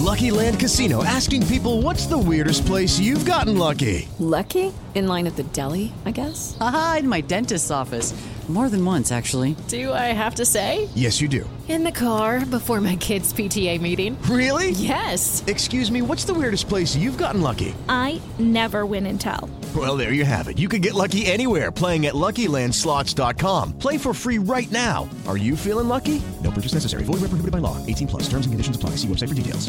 Lucky Land Casino, asking people, what's the weirdest place you've gotten lucky? Lucky? In line at the deli, I guess? Aha, in my dentist's office. More than once, actually. Do I have to say? Yes, you do. In the car before my kids' PTA meeting. Really? Yes. Excuse me, what's the weirdest place you've gotten lucky? I never win and tell. Well, there you have it. You can get lucky anywhere, playing at LuckyLandSlots.com. Play for free right now. Are you feeling lucky? No purchase necessary. Void where prohibited by law. 18 plus. Terms and conditions apply. See website for details.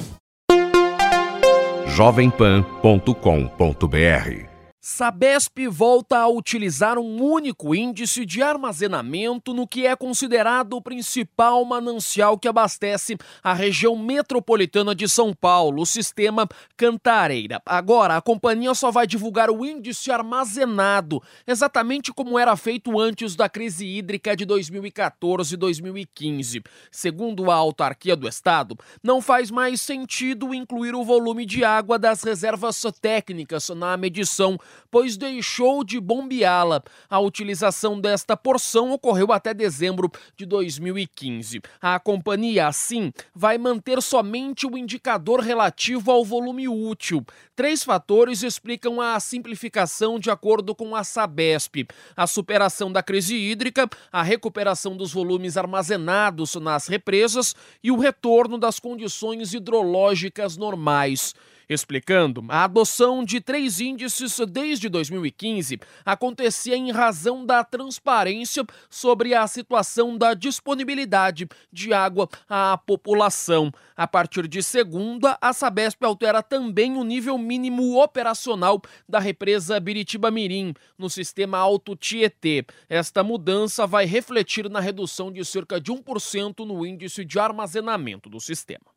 jovempan.com.br. Sabesp volta a utilizar um único índice de armazenamento no que é considerado o principal manancial que abastece a região metropolitana de São Paulo, o sistema Cantareira. Agora, a companhia só vai divulgar o índice armazenado, exatamente como era feito antes da crise hídrica de 2014 e 2015. Segundo a autarquia do estado, não faz mais sentido incluir o volume de água das reservas técnicas na medição, pois deixou de bombeá-la. A utilização desta porção ocorreu até dezembro de 2015. A companhia, assim, vai manter somente o indicador relativo ao volume útil. 3 fatores explicam a simplificação de acordo com a Sabesp: a superação da crise hídrica, a recuperação dos volumes armazenados nas represas e o retorno das condições hidrológicas normais. Explicando, a adoção de 3 índices desde 2015 acontecia em razão da transparência sobre a situação da disponibilidade de água à população. A partir de segunda, a Sabesp altera também o nível mínimo operacional da represa Biritiba-Mirim, no sistema Alto Tietê. Esta mudança vai refletir na redução de cerca de 1% no índice de armazenamento do sistema.